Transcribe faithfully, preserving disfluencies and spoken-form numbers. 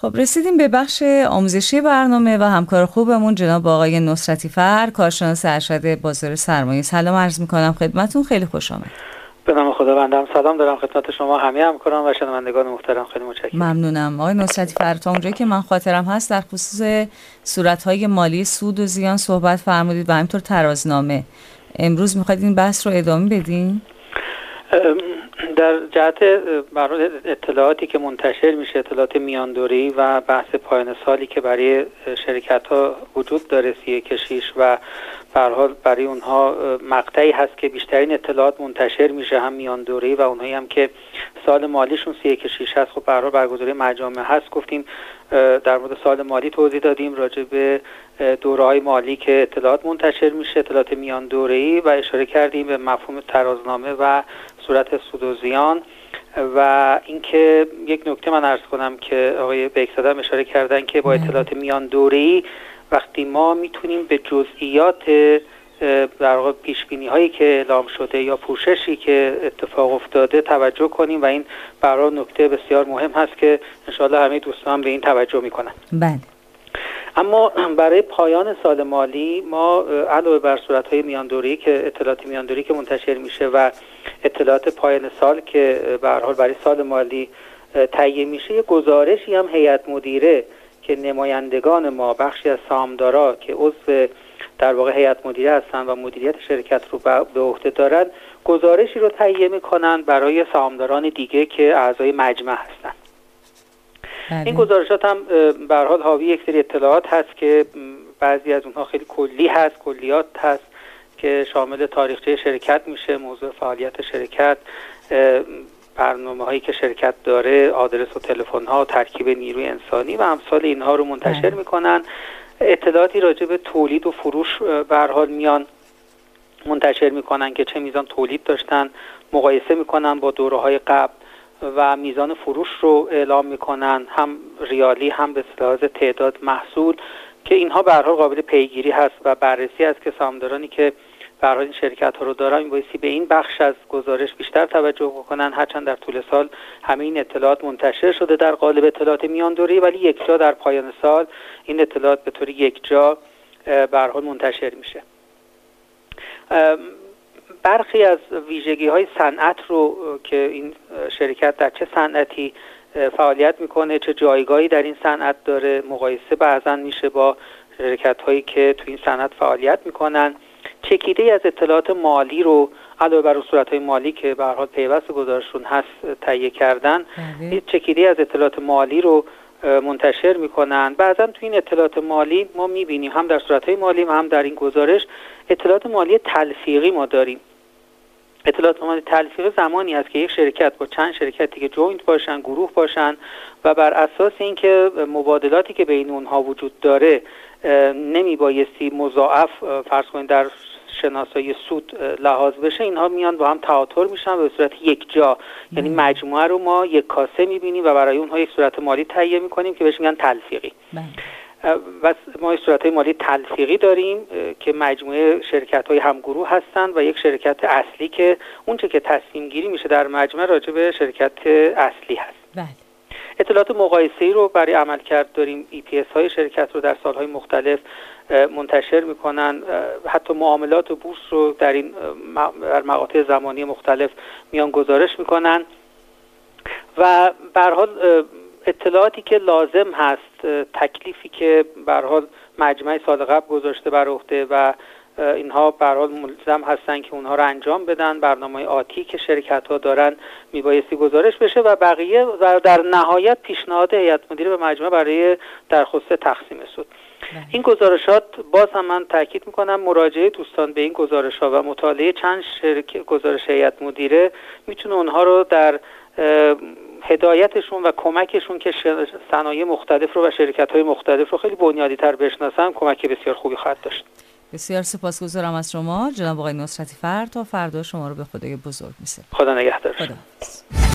خب رسیدیم به بخش آموزشی برنامه و همکار خوبمون جناب آقای نصرتی فر، کارشناس ارشد بازار سرمایه. سلام عرض می‌کنم خدمتتون، خیلی خوش آمد. به نام خداوندم سلام دارم خدمت شما همه همکاران و شنوندگان محترم، خیلی متشکرم. ممنونم آقای نصرتی فر. تا اونجایی که من خاطرم هست در خصوص صورت‌های مالی سود و زیان صحبت فرمودید و همینطور ترازنامه. امروز می‌خواید این بحث رو ادامه بدین؟ در جهت اطلاعاتی که منتشر میشه، اطلاعات میاندوره‌ای و بحث پایان سالی که برای شرکت‌ها وجود داره سی یک شش و به هر حال برای اونها مقطعی هست که بیشترین اطلاعات منتشر میشه، هم میاندوره‌ای و اونهایی هم که سال مالیشون سی یک شش هست. خب به هر حال برگزاری مجامع هست، گفتیم در مورد سال مالی توضیح دادیم، راجع به دوره‌های مالی که اطلاعات منتشر میشه، اطلاعات میاندوره‌ای، و اشاره کردیم به مفهوم ترازنامه و صورت سود و زیان. و اینکه یک نکته من عرض کنم که آقای بیکزاده هم اشاره کردن که با اطلاعات میان دوره‌ای وقتی ما میتونیم به جزئیات در واقع پیش بینی هایی که اعلام شده یا پوششی که اتفاق افتاده توجه کنیم و این برای نکته بسیار مهم هست که انشاءالله همه دوستان به این توجه میکنن. بله. اما برای پایان سال مالی ما علاوه بر صورت‌های میاندوره‌ای که اطلاعات میاندوره‌ای که منتشر میشه و اطلاعات پایان سال که به هر حال برای سال مالی تهیه میشه، یه گزارشی هم هیئت مدیره که نمایندگان ما، بخشی از سهامدارا که عضو در واقع هیئت مدیره هستن و مدیریت شرکت رو به عهده دارن، گزارشی رو تهیه میکنن برای سهامداران دیگه که اعضای مجمع هستن. بله. این گزارشات هم به هر حال حاوی یک سری اطلاعات هست که بعضی از اونها خیلی کلی هست، کلیات هست که شامل تاریخچه شرکت میشه، موضوع فعالیت شرکت، برنامه هایی که شرکت داره، آدرس و تلفن ها، ترکیب نیروی انسانی و امثال اینها رو منتشر میکنن. اطلاعاتی راجع به تولید و فروش به هر حال میان منتشر میکنن که چه میزان تولید داشتن، مقایسه میکنن با دوره‌های قبل و میزان فروش رو اعلام میکنن، هم ریالی هم به لحاظ تعداد محصول، که اینها به هر حال قابل پیگیری هست و بررسی است که سهامدارانی که به هر حال این شرکت ها رو دارن میبایستی به این بخش از گزارش بیشتر توجه بکنن. هرچند در طول سال همه این اطلاعات منتشر شده در قالب اطلاعات میاندوره‌ای، ولی یک جا در پایان سال این اطلاعات به طور یک جا به هر حال منتشر میشه. برخی از ویژگی های صنعت رو که این شرکت در چه صنعتی فعالیت میکنه، چه جایگاهی در این صنعت داره، مقایسه بعضا میشه با شرکت هایی که تو این صنعت فعالیت میکنن. چکیده از اطلاعات مالی رو علاوه بر صورت های مالی که به هر حال پیوست گزارششون هست تهیه کردن، چکیده از اطلاعات مالی رو منتشر میکنن. بعضا تو این اطلاعات مالی ما میبینیم هم در صورت های مالی و هم در این گزارش اطلاعات مالی تلفیقی ما داریم. اطلاعات مالی تلفیقی زمانی است که یک شرکت با چند شرکت دیگه جوینت باشن، گروه باشن و بر اساس اینکه مبادلاتی که بین اونها وجود داره نمی بایستی مضاعف فرض کنید در شناسایی سود لحاظ بشه، اینها میان با هم تعاطر میشن به صورت یک جا، یعنی مجموعه رو ما یک کاسه میبینیم و برای اونها یک صورت مالی تهیه میکنیم که بهش میگن تلفیقی. و ما یک صورت‌های مالی تلفیقی داریم که مجموعه شرکت‌های همگروه هستند و یک شرکت اصلی که اونچه که تصمیم گیری میشه در مجمع راجع به شرکت اصلی هست. بله. اطلاعات مقایسه‌ای رو برای عملکرد داریم. ای پی اس های شرکت رو در سالهای مختلف منتشر میکنن، حتی معاملات و بورس رو در این در مقاطع زمانی مختلف میان گزارش میکنن و به هر حال اطلاعاتی که لازم هست، تکلیفی که به هر حال مجمع سال قبل گذاشته بر عهده و اینها به هر حال ملزم هستن که اونها رو انجام بدن، برنامه آتی که شرکت ها دارن میبایستی گزارش بشه و بقیه و در نهایت پیشنهاد هیئت مدیره به مجمع برای درخواست تقسیم سود. این گزارشات باز هم من تاکید میکنم مراجعه دوستان به این گزارش ها و مطالعه چند شرکت گزارش هیئت مدیره میتونه اونها رو در هدایتشون و کمکشون که صنایع مختلف رو و شرکت‌های مختلف رو خیلی بنیادی‌تر بشناسن کمک بسیار خوبی خواهد داشت. بسیار سپاسگزارم از شما جناب آقای نصرتی فر. تا فردا شما رو به خدای بزرگ می‌سپارم. خدا نگهدار. خدا.